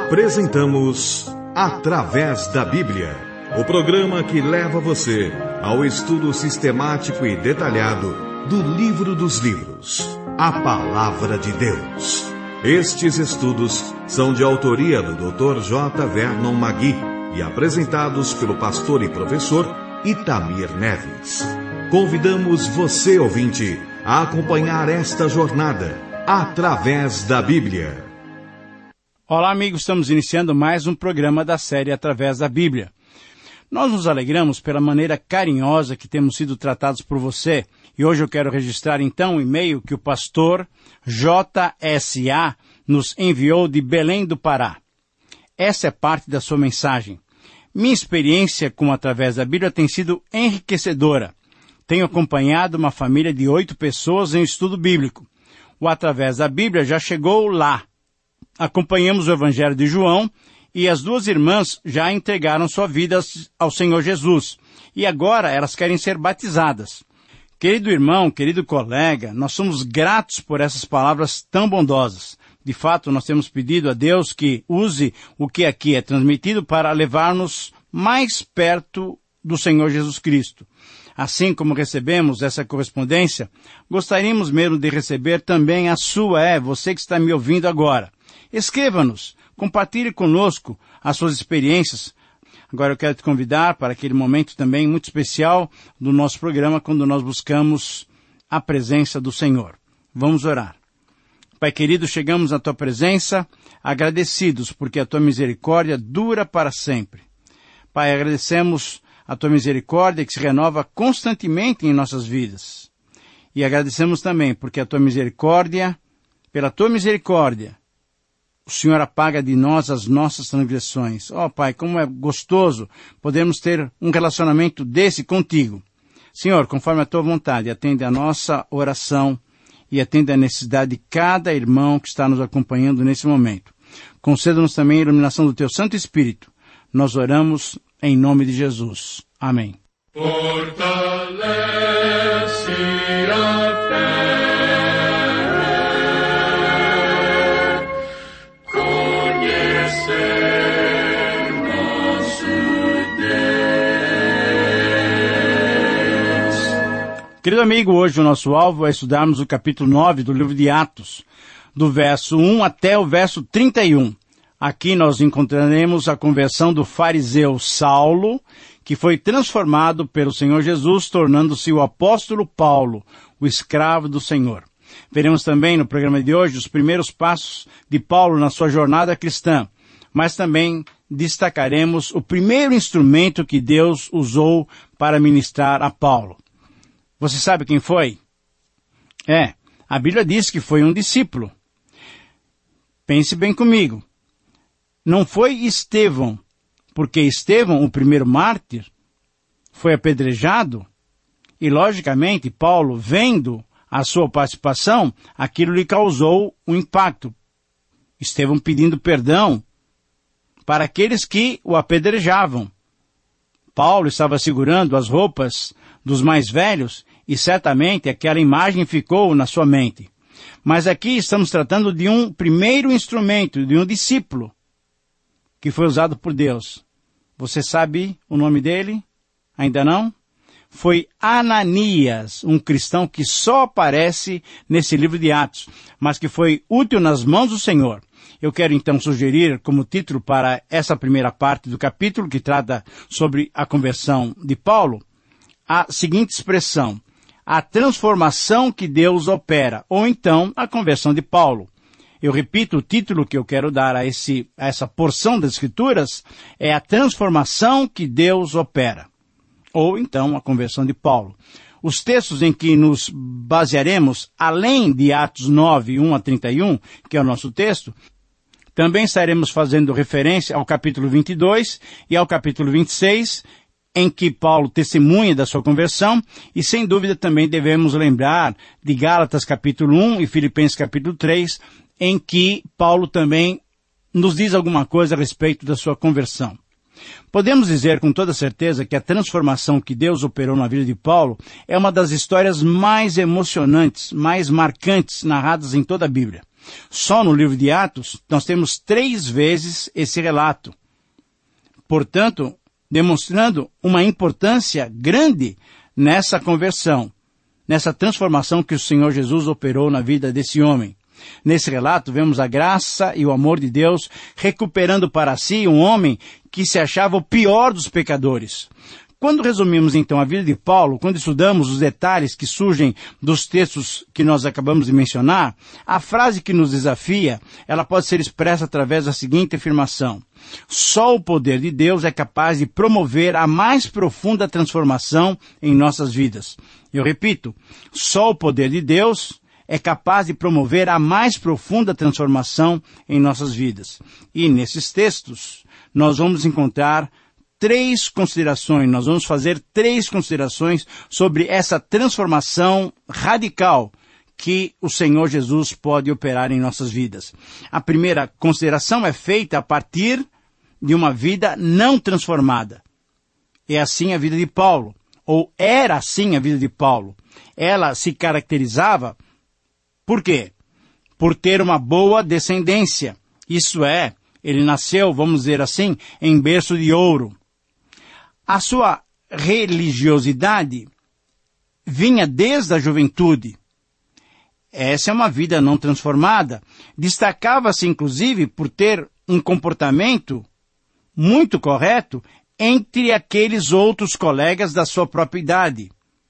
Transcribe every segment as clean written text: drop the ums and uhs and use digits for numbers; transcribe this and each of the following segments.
Apresentamos Através da Bíblia, o programa que leva você ao estudo sistemático e detalhado do Livro dos Livros, a Palavra de Deus. Estes estudos são de autoria do Dr. J. Vernon Magui e apresentados pelo pastor e professor Itamir Neves. Convidamos você, ouvinte, a acompanhar esta jornada através da Bíblia. Olá, amigos, estamos iniciando mais um programa da série Através da Bíblia. Nós nos alegramos pela maneira carinhosa que temos sido tratados por você, e hoje eu quero registrar então o e-mail que o pastor JSA nos enviou de Belém do Pará. Essa é parte da sua mensagem. Minha experiência com Através da Bíblia tem sido enriquecedora. Tenho acompanhado uma família de 8 pessoas em estudo bíblico. O Através da Bíblia já chegou lá. Acompanhamos o Evangelho de João e as 2 irmãs já entregaram sua vida ao Senhor Jesus. E agora elas querem ser batizadas. Querido irmão, querido colega, nós somos gratos por essas palavras tão bondosas. De fato, nós temos pedido a Deus que use o que aqui é transmitido para levar-nos mais perto do Senhor Jesus Cristo. Assim como recebemos essa correspondência, gostaríamos mesmo de receber também a sua, você que está me ouvindo agora. Escreva-nos, compartilhe conosco as suas experiências. Agora eu quero te convidar para aquele momento também muito especial do nosso programa, quando nós buscamos a presença do Senhor. Vamos orar. Pai querido, chegamos na Tua presença, agradecidos porque a Tua misericórdia dura para sempre. Pai, agradecemos a Tua misericórdia que se renova constantemente em nossas vidas. E agradecemos também porque a Tua misericórdia, pela Tua misericórdia, o Senhor apaga de nós as nossas transgressões. Pai, como é gostoso podermos ter um relacionamento desse contigo. Senhor, conforme a Tua vontade, atende a nossa oração e atende a necessidade de cada irmão que está nos acompanhando nesse momento. Conceda-nos também a iluminação do Teu Santo Espírito. Nós oramos em nome de Jesus. Amém. Fortalece a fé. Querido amigo, hoje o nosso alvo é estudarmos o capítulo 9 do livro de Atos, do verso 1 até o verso 31. Aqui nós encontraremos a conversão do fariseu Saulo, que foi transformado pelo Senhor Jesus, tornando-se o apóstolo Paulo, o escravo do Senhor. Veremos também no programa de hoje os primeiros passos de Paulo na sua jornada cristã, mas também destacaremos o primeiro instrumento que Deus usou para ministrar a Paulo. Você sabe quem foi? A Bíblia diz que foi um discípulo. Pense bem comigo. Não foi Estevão, porque Estevão, o primeiro mártir, foi apedrejado e, logicamente, Paulo, vendo a sua participação, aquilo lhe causou um impacto. Estevão pedindo perdão para aqueles que o apedrejavam. Paulo estava segurando as roupas dos mais velhos e certamente aquela imagem ficou na sua mente. Mas aqui estamos tratando de um primeiro instrumento, de um discípulo que foi usado por Deus. Você sabe o nome dele? Ainda não? Foi Ananias, um cristão que só aparece nesse livro de Atos, mas que foi útil nas mãos do Senhor. Eu quero então sugerir como título para essa primeira parte do capítulo, que trata sobre a conversão de Paulo, a seguinte expressão: a transformação que Deus opera, ou então a conversão de Paulo. Eu repito, o título que eu quero dar a essa porção das Escrituras é a transformação que Deus opera, ou então a conversão de Paulo. Os textos em que nos basearemos, além de Atos 9, 1 a 31, que é o nosso texto, também estaremos fazendo referência ao capítulo 22 e ao capítulo 26, em que Paulo testemunha da sua conversão, e sem dúvida também devemos lembrar de Gálatas capítulo 1 e Filipenses capítulo 3, em que Paulo também nos diz alguma coisa a respeito da sua conversão. Podemos dizer com toda certeza que a transformação que Deus operou na vida de Paulo é uma das histórias mais emocionantes, mais marcantes narradas em toda a Bíblia. Só no livro de Atos, nós temos 3 vezes esse relato. Portanto, demonstrando uma importância grande nessa conversão, nessa transformação que o Senhor Jesus operou na vida desse homem. Nesse relato, vemos a graça e o amor de Deus recuperando para si um homem que se achava o pior dos pecadores. Quando resumimos, então, a vida de Paulo, quando estudamos os detalhes que surgem dos textos que nós acabamos de mencionar, a frase que nos desafia, ela pode ser expressa através da seguinte afirmação: só o poder de Deus é capaz de promover a mais profunda transformação em nossas vidas. Eu repito, só o poder de Deus é capaz de promover a mais profunda transformação em nossas vidas. E nesses textos, nós vamos encontrar 3 considerações, nós vamos fazer 3 considerações sobre essa transformação radical que o Senhor Jesus pode operar em nossas vidas. A primeira consideração é feita a partir de uma vida não transformada. É assim a vida de Paulo, ou era assim a vida de Paulo. Ela se caracterizava, por quê? Por ter uma boa descendência. Isso é, ele nasceu, vamos dizer assim, em berço de ouro. A sua religiosidade vinha desde a juventude. Essa é uma vida não transformada. Destacava-se, inclusive, por ter um comportamento muito correto entre aqueles outros colegas da sua própria idade.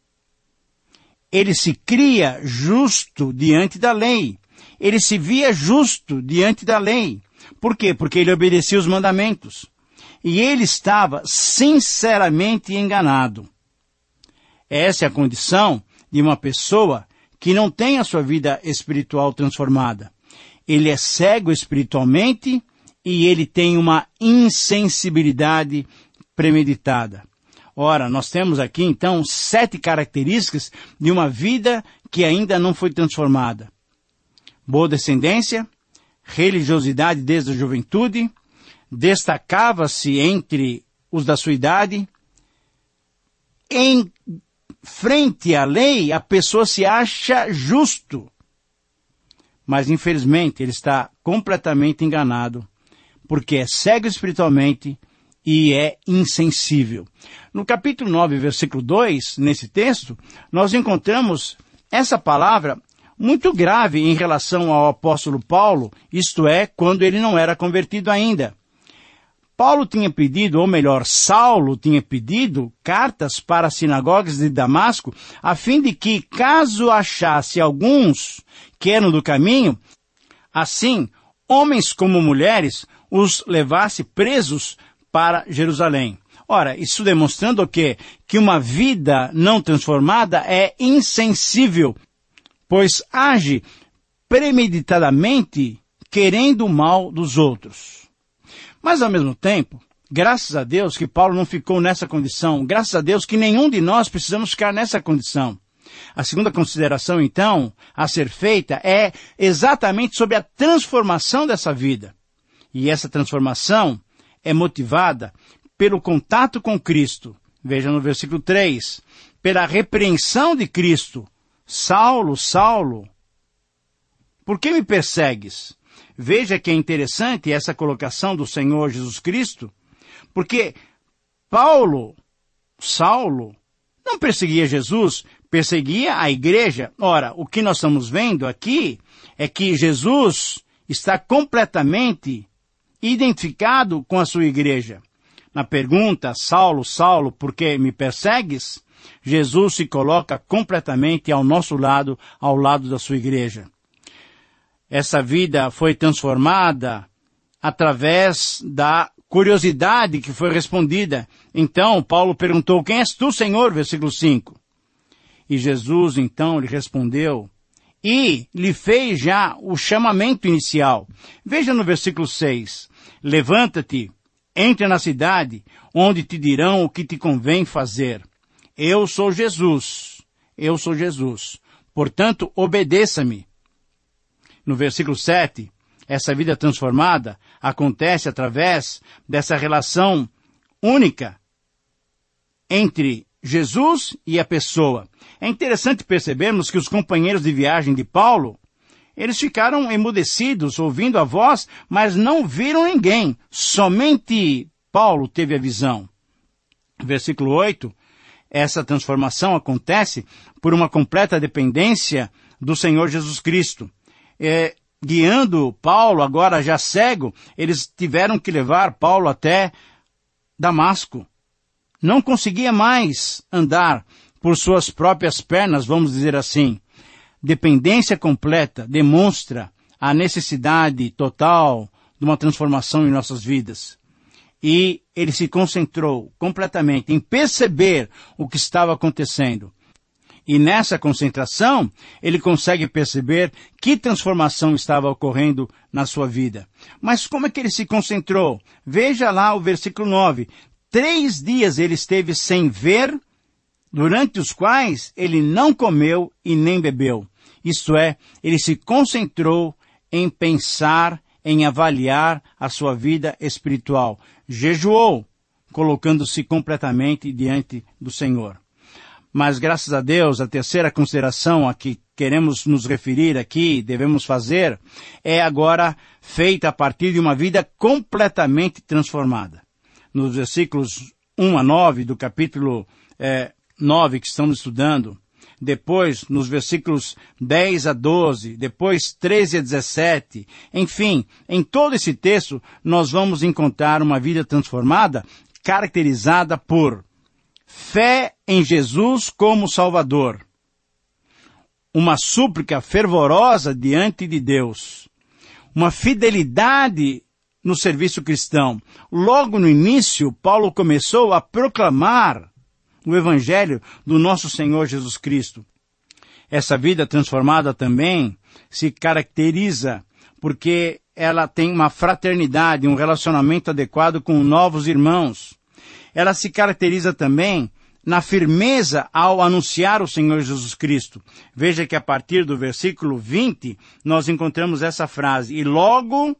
Ele se cria justo diante da lei. Ele se via justo diante da lei. Por quê? Porque ele obedecia os mandamentos. E ele estava sinceramente enganado. Essa é a condição de uma pessoa que não tem a sua vida espiritual transformada. Ele é cego espiritualmente e ele tem uma insensibilidade premeditada. Ora, nós temos aqui então 7 características de uma vida que ainda não foi transformada. Boa descendência, religiosidade desde a juventude, destacava-se entre os da sua idade. Em frente à lei, a pessoa se acha justo. Mas, infelizmente, ele está completamente enganado, porque é cego espiritualmente e é insensível. No capítulo 9, versículo 2, nesse texto, nós encontramos essa palavra muito grave em relação ao apóstolo Paulo, isto é, quando ele não era convertido ainda. Paulo tinha pedido, ou melhor, Saulo tinha pedido cartas para as sinagogas de Damasco, a fim de que, caso achasse alguns que eram do caminho, assim, homens como mulheres, os levasse presos para Jerusalém. Ora, isso demonstrando o quê? Que uma vida não transformada é insensível, pois age premeditadamente querendo o mal dos outros. Mas, ao mesmo tempo, graças a Deus que Paulo não ficou nessa condição. Graças a Deus que nenhum de nós precisamos ficar nessa condição. A segunda consideração, então, a ser feita é exatamente sobre a transformação dessa vida. E essa transformação é motivada pelo contato com Cristo. Veja no versículo 3. Pela repreensão de Cristo. Saulo, Saulo, por que me persegues? Veja que é interessante essa colocação do Senhor Jesus Cristo, porque Saulo, não perseguia Jesus, perseguia a igreja. Ora, o que nós estamos vendo aqui é que Jesus está completamente identificado com a sua igreja. Na pergunta, Saulo, Saulo, por que me persegues? Jesus se coloca completamente ao nosso lado, ao lado da sua igreja. Essa vida foi transformada através da curiosidade que foi respondida. Então, Paulo perguntou, quem és tu, Senhor? Versículo 5. E Jesus, então, lhe respondeu e lhe fez já o chamamento inicial. Veja no versículo 6. Levanta-te, entra na cidade, onde te dirão o que te convém fazer. Eu sou Jesus. Portanto, obedeça-me. No versículo 7, essa vida transformada acontece através dessa relação única entre Jesus e a pessoa. É interessante percebermos que os companheiros de viagem de Paulo, Eles ficaram emudecidos, ouvindo a voz, mas não viram ninguém. Somente Paulo teve a visão. Versículo 8, essa transformação acontece por uma completa dependência do Senhor Jesus Cristo. Guiando Paulo, agora já cego, eles tiveram que levar Paulo até Damasco. Não conseguia mais andar por suas próprias pernas, vamos dizer assim. Dependência completa demonstra a necessidade total de uma transformação em nossas vidas. E ele se concentrou completamente em perceber o que estava acontecendo. E nessa concentração, ele consegue perceber que transformação estava ocorrendo na sua vida. Mas como é que ele se concentrou? Veja lá o versículo 9. 3 dias ele esteve sem ver, durante os quais ele não comeu e nem bebeu. Isto é, ele se concentrou em pensar, em avaliar a sua vida espiritual. Jejuou, colocando-se completamente diante do Senhor. Mas, graças a Deus, a terceira consideração a que queremos nos referir aqui, devemos fazer, é agora feita a partir de uma vida completamente transformada. Nos versículos 1 a 9 do capítulo 9 que estamos estudando, depois nos versículos 10 a 12, depois 13 a 17, enfim, em todo esse texto nós vamos encontrar uma vida transformada, caracterizada por fé em Jesus como Salvador, uma súplica fervorosa diante de Deus, uma fidelidade no serviço cristão. Logo no início, Paulo começou a proclamar o Evangelho do nosso Senhor Jesus Cristo. Essa vida transformada também se caracteriza porque ela tem uma fraternidade, um relacionamento adequado com novos irmãos. Ela se caracteriza também na firmeza ao anunciar o Senhor Jesus Cristo. Veja que a partir do versículo 20, nós encontramos essa frase, e logo,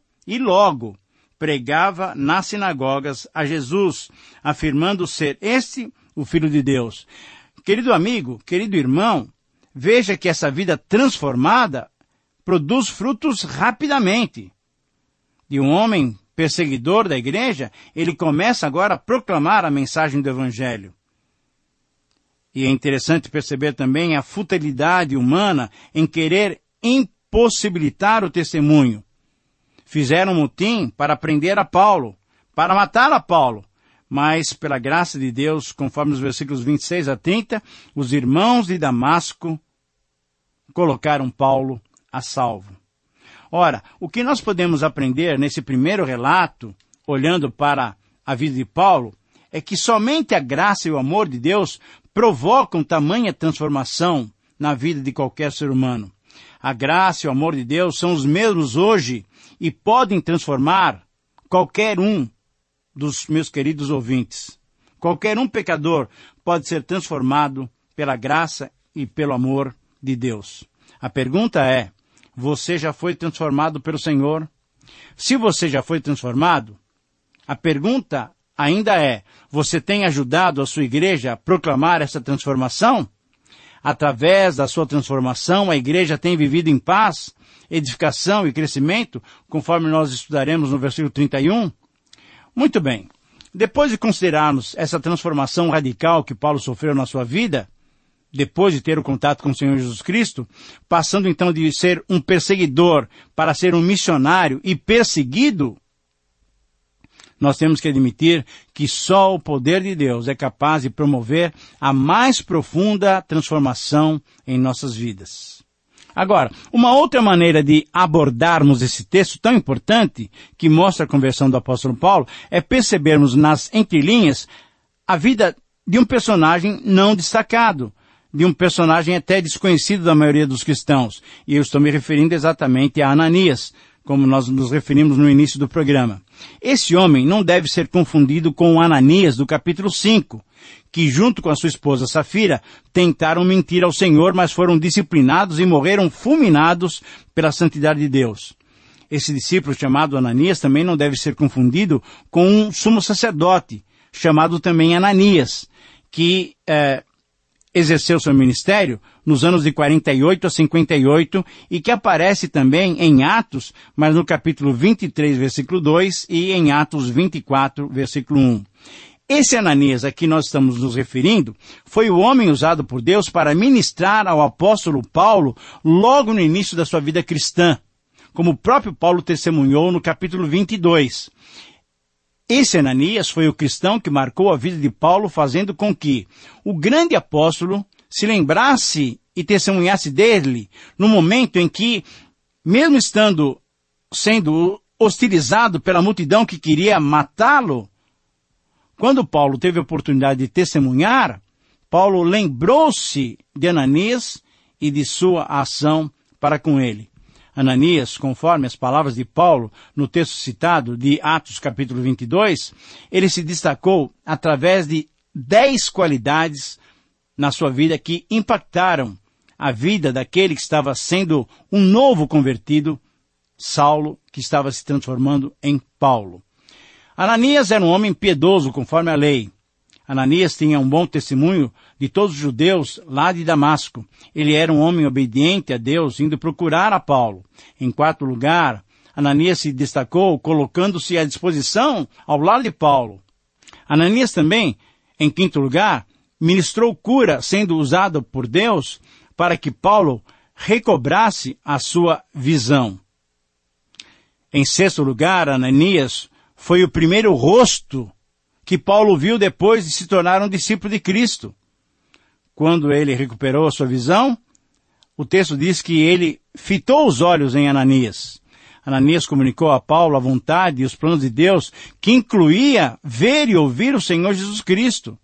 pregava nas sinagogas a Jesus, afirmando ser este o Filho de Deus. Querido amigo, querido irmão, veja que essa vida transformada produz frutos rapidamente. De um homem perseguidor da igreja, ele começa agora a proclamar a mensagem do Evangelho. E é interessante perceber também a futilidade humana em querer impossibilitar o testemunho. Fizeram um motim para prender a Paulo, para matar a Paulo. Mas, pela graça de Deus, conforme os versículos 26 a 30, os irmãos de Damasco colocaram Paulo a salvo. Ora, o que nós podemos aprender nesse primeiro relato, olhando para a vida de Paulo, é que somente a graça e o amor de Deus provocam tamanha transformação na vida de qualquer ser humano. A graça e o amor de Deus são os mesmos hoje e podem transformar qualquer um dos meus queridos ouvintes. Qualquer um pecador pode ser transformado pela graça e pelo amor de Deus. A pergunta é, você já foi transformado pelo Senhor? Se você já foi transformado, a pergunta ainda é, você tem ajudado a sua igreja a proclamar essa transformação? Através da sua transformação, a igreja tem vivido em paz, edificação e crescimento, conforme nós estudaremos no versículo 31? Muito bem. Depois de considerarmos essa transformação radical que Paulo sofreu na sua vida, depois de ter o contato com o Senhor Jesus Cristo, passando então de ser um perseguidor para ser um missionário e perseguido, nós temos que admitir que só o poder de Deus é capaz de promover a mais profunda transformação em nossas vidas. Agora, uma outra maneira de abordarmos esse texto tão importante, que mostra a conversão do apóstolo Paulo, é percebermos nas entrelinhas a vida de um personagem não destacado, de um personagem até desconhecido da maioria dos cristãos. E eu estou me referindo exatamente a Ananias, como nós nos referimos no início do programa. Esse homem não deve ser confundido com o Ananias do capítulo 5, que junto com a sua esposa Safira tentaram mentir ao Senhor, mas foram disciplinados e morreram fulminados pela santidade de Deus. Esse discípulo chamado Ananias também não deve ser confundido com um sumo sacerdote, chamado também Ananias, que exerceu seu ministério nos anos de 48 a 58 e que aparece também em Atos, mas no capítulo 23, versículo 2 e em Atos 24, versículo 1. Esse Ananias a que nós estamos nos referindo foi o homem usado por Deus para ministrar ao apóstolo Paulo logo no início da sua vida cristã, como o próprio Paulo testemunhou no capítulo 22. Esse Ananias foi o cristão que marcou a vida de Paulo, fazendo com que o grande apóstolo se lembrasse e testemunhasse dele no momento em que, mesmo sendo hostilizado pela multidão que queria matá-lo, quando Paulo teve a oportunidade de testemunhar, Paulo lembrou-se de Ananias e de sua ação para com ele. Ananias, conforme as palavras de Paulo no texto citado de Atos capítulo 22, ele se destacou através de 10 qualidades na sua vida que impactaram a vida daquele que estava sendo um novo convertido, Saulo, que estava se transformando em Paulo. Ananias era um homem piedoso conforme a lei. Ananias tinha um bom testemunho de todos os judeus lá de Damasco. Ele era um homem obediente a Deus, indo procurar a Paulo. Em quarto lugar, Ananias se destacou colocando-se à disposição ao lado de Paulo. Ananias também, em quinto lugar, ministrou cura, sendo usado por Deus para que Paulo recobrasse a sua visão. Em sexto lugar, Ananias foi o primeiro rosto que Paulo viu depois de se tornar um discípulo de Cristo. Quando ele recuperou a sua visão, o texto diz que ele fitou os olhos em Ananias. Ananias comunicou a Paulo a vontade e os planos de Deus, que incluía ver e ouvir o Senhor Jesus Cristo.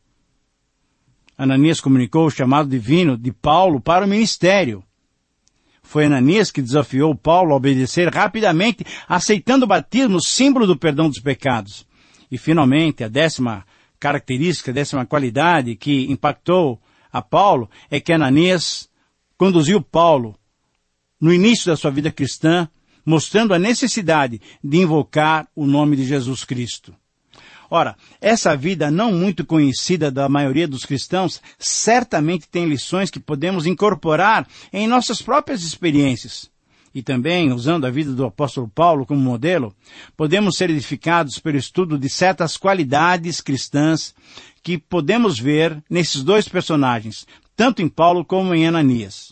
Ananias comunicou o chamado divino de Paulo para o ministério. Foi Ananias que desafiou Paulo a obedecer rapidamente, aceitando o batismo, símbolo do perdão dos pecados. E, finalmente, a 10ª característica, a 10ª qualidade que impactou a Paulo é que Ananias conduziu Paulo no início da sua vida cristã, mostrando a necessidade de invocar o nome de Jesus Cristo. Ora, essa vida não muito conhecida da maioria dos cristãos certamente tem lições que podemos incorporar em nossas próprias experiências. E também, usando a vida do apóstolo Paulo como modelo, podemos ser edificados pelo estudo de certas qualidades cristãs que podemos ver nesses dois personagens, tanto em Paulo como em Ananias.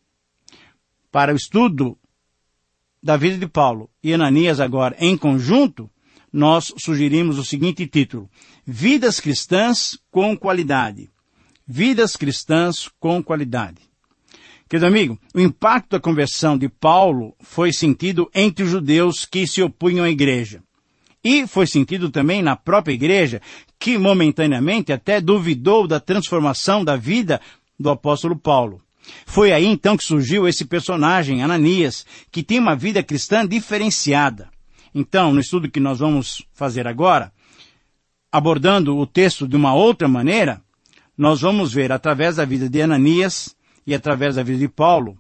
Para o estudo da vida de Paulo e Ananias agora em conjunto, nós sugerimos o seguinte título: Vidas Cristãs com Qualidade. Vidas Cristãs com Qualidade. Querido amigo, o impacto da conversão de Paulo foi sentido entre os judeus que se opunham à igreja. E foi sentido também na própria igreja, que momentaneamente até duvidou da transformação da vida do apóstolo Paulo. Foi aí então que surgiu esse personagem, Ananias, que tem uma vida cristã diferenciada. Então, no estudo que nós vamos fazer agora, abordando o texto de uma outra maneira, nós vamos ver através da vida de Ananias e através da vida de Paulo,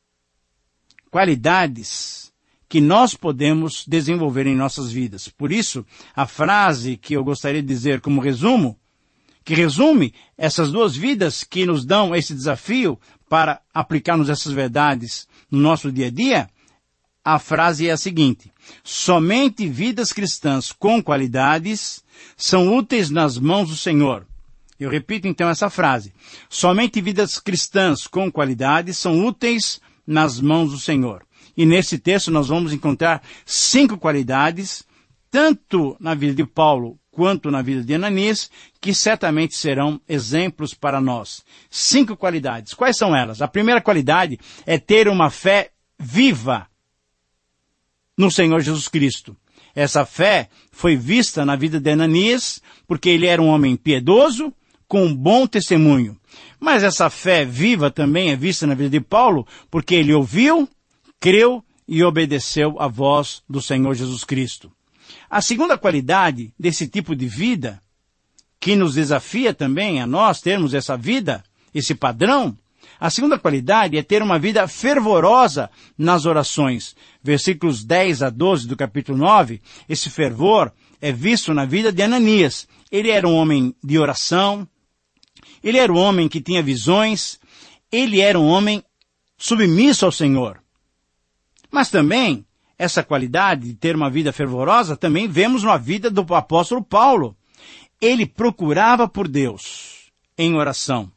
qualidades que nós podemos desenvolver em nossas vidas. Por isso, a frase que eu gostaria de dizer como resumo, que resume essas duas vidas que nos dão esse desafio para aplicarmos essas verdades no nosso dia a dia, a frase é a seguinte: somente vidas cristãs com qualidades são úteis nas mãos do Senhor. Eu repito então essa frase: somente vidas cristãs com qualidades são úteis nas mãos do Senhor. E nesse texto nós vamos encontrar 5 qualidades, tanto na vida de Paulo quanto na vida de Ananias, que certamente serão exemplos para nós. 5 qualidades. Quais são elas? A primeira qualidade é ter uma fé viva no Senhor Jesus Cristo. Essa fé foi vista na vida de Ananias, porque ele era um homem piedoso, com um bom testemunho. Mas essa fé viva também é vista na vida de Paulo, porque ele ouviu, creu e obedeceu à voz do Senhor Jesus Cristo. A segunda qualidade desse tipo de vida, que nos desafia também a nós termos essa vida, esse padrão, a segunda qualidade é ter uma vida fervorosa nas orações. Versículos 10 a 12 do capítulo 9, esse fervor é visto na vida de Ananias. Ele era um homem de oração, ele era um homem que tinha visões, ele era um homem submisso ao Senhor. Mas também, essa qualidade de ter uma vida fervorosa, também vemos na vida do apóstolo Paulo. Ele procurava por Deus em oração.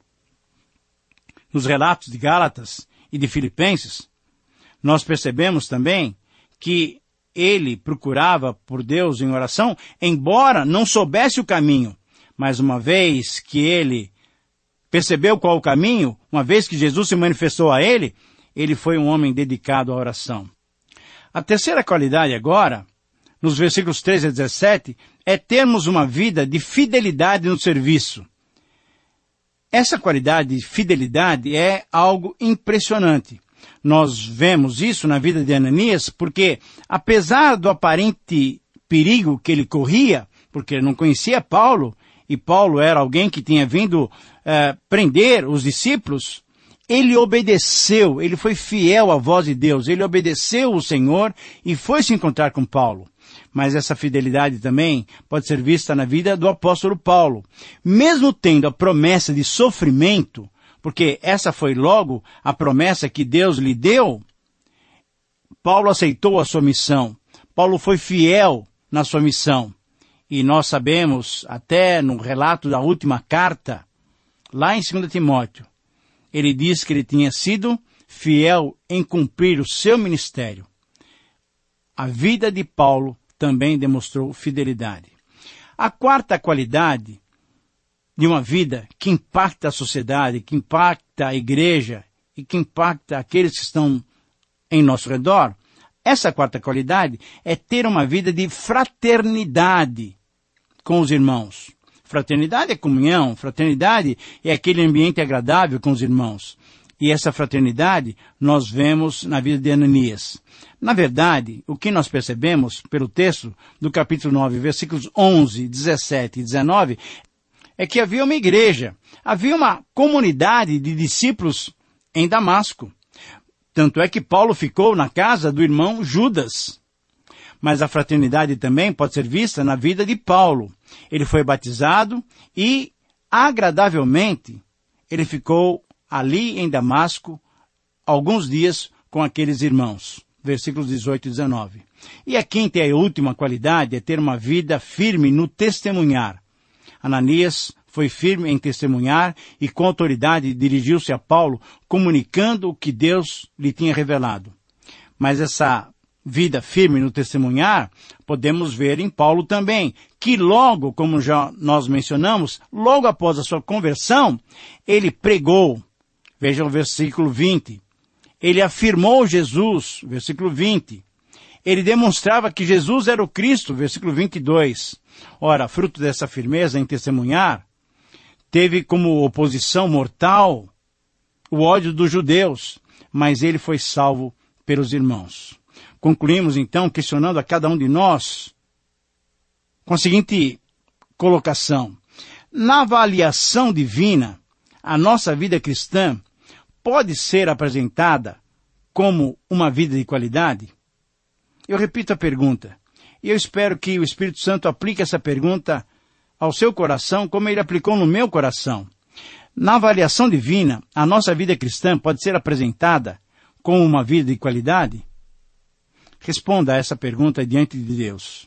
Nos relatos de Gálatas e de Filipenses, nós percebemos também que ele procurava por Deus em oração, embora não soubesse o caminho. Mas uma vez que ele percebeu qual o caminho, uma vez que Jesus se manifestou a ele foi um homem dedicado à oração. A terceira qualidade agora, nos versículos 13 a 17, é termos uma vida de fidelidade no serviço. Essa qualidade de fidelidade é algo impressionante. Nós vemos isso na vida de Ananias, porque apesar do aparente perigo que ele corria, porque ele não conhecia Paulo, e Paulo era alguém que tinha vindo prender os discípulos, ele obedeceu, ele foi fiel à voz de Deus, ele obedeceu o Senhor e foi se encontrar com Paulo. Mas essa fidelidade também pode ser vista na vida do apóstolo Paulo. Mesmo tendo a promessa de sofrimento, porque essa foi logo a promessa que Deus lhe deu, Paulo aceitou a sua missão. Paulo foi fiel na sua missão. E nós sabemos, até no relato da última carta, lá em 2 Timóteo, ele diz que ele tinha sido fiel em cumprir o seu ministério. A vida de Paulo também demonstrou fidelidade. A quarta qualidade de uma vida que impacta a sociedade, que impacta a igreja e que impacta aqueles que estão em nosso redor, essa quarta qualidade é ter uma vida de fraternidade com os irmãos. Fraternidade é comunhão, fraternidade é aquele ambiente agradável com os irmãos. E essa fraternidade nós vemos na vida de Ananias. Na verdade, o que nós percebemos pelo texto do capítulo 9, versículos 11, 17 e 19, é que havia uma igreja, havia uma comunidade de discípulos em Damasco. Tanto é que Paulo ficou na casa do irmão Judas. Mas a fraternidade também pode ser vista na vida de Paulo. Ele foi batizado e, agradavelmente, ele ficou ali em Damasco alguns dias com aqueles irmãos. Versículos 18 e 19. E a quinta e a última qualidade é ter uma vida firme no testemunhar. Ananias foi firme em testemunhar e com autoridade dirigiu-se a Paulo, comunicando o que Deus lhe tinha revelado. Mas essa vida firme no testemunhar, podemos ver em Paulo também, que logo, como já nós mencionamos, logo após a sua conversão, ele pregou. Veja o versículo 20. Ele afirmou Jesus, versículo 20. Ele demonstrava que Jesus era o Cristo, versículo 22. Ora, fruto dessa firmeza em testemunhar, teve como oposição mortal o ódio dos judeus, mas ele foi salvo pelos irmãos. Concluímos, então, questionando a cada um de nós com a seguinte colocação. Na avaliação divina, a nossa vida cristã pode ser apresentada como uma vida de qualidade? Eu repito a pergunta, e eu espero que o Espírito Santo aplique essa pergunta ao seu coração como ele aplicou no meu coração. Na avaliação divina, a nossa vida cristã pode ser apresentada como uma vida de qualidade? Responda a essa pergunta diante de Deus.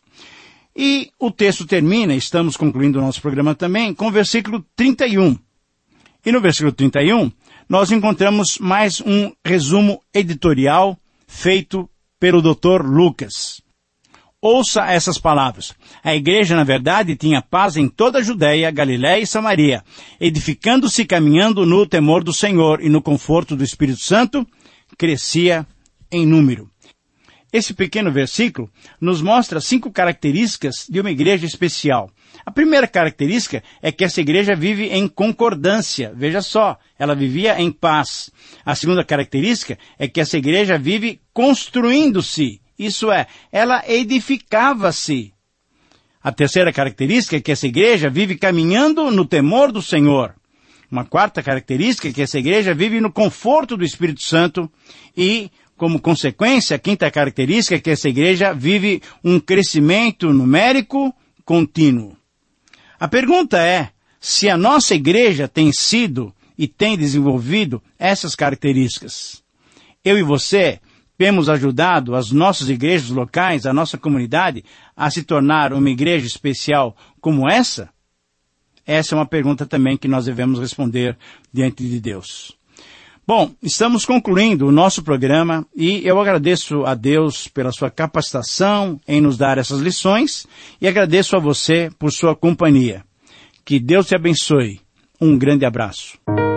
E o texto termina, estamos concluindo o nosso programa também, com o versículo 31. E no versículo 31, nós encontramos mais um resumo editorial feito pelo Dr. Lucas. Ouça essas palavras. A igreja, na verdade, tinha paz em toda a Judéia, Galiléia e Samaria, edificando-se e caminhando no temor do Senhor e no conforto do Espírito Santo, crescia em número. Esse pequeno versículo nos mostra 5 características de uma igreja especial. A primeira característica é que essa igreja vive em concordância. Veja só, ela vivia em paz. A segunda característica é que essa igreja vive construindo-se. Isso é, ela edificava-se. A terceira característica é que essa igreja vive caminhando no temor do Senhor. Uma quarta característica é que essa igreja vive no conforto do Espírito Santo e, como consequência, a quinta característica é que essa igreja vive um crescimento numérico contínuo. A pergunta é, se a nossa igreja tem sido e tem desenvolvido essas características. Eu e você temos ajudado as nossas igrejas locais, a nossa comunidade, a se tornar uma igreja especial como essa? Essa é uma pergunta também que nós devemos responder diante de Deus. Bom, estamos concluindo o nosso programa e eu agradeço a Deus pela sua capacitação em nos dar essas lições e agradeço a você por sua companhia. Que Deus te abençoe. Um grande abraço.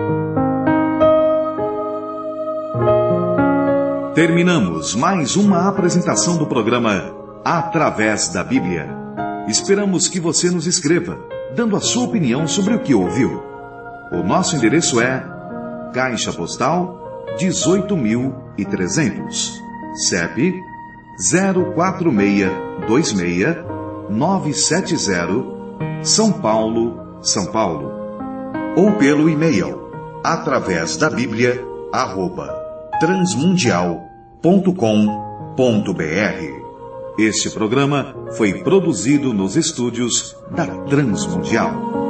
Terminamos mais uma apresentação do programa Através da Bíblia. Esperamos que você nos escreva, dando a sua opinião sobre o que ouviu. O nosso endereço é Caixa Postal 18.300, CEP 04626-970, São Paulo, São Paulo. Ou pelo e-mail atravésdabiblia@transmundial.com.br. Este programa foi produzido nos estúdios da Transmundial.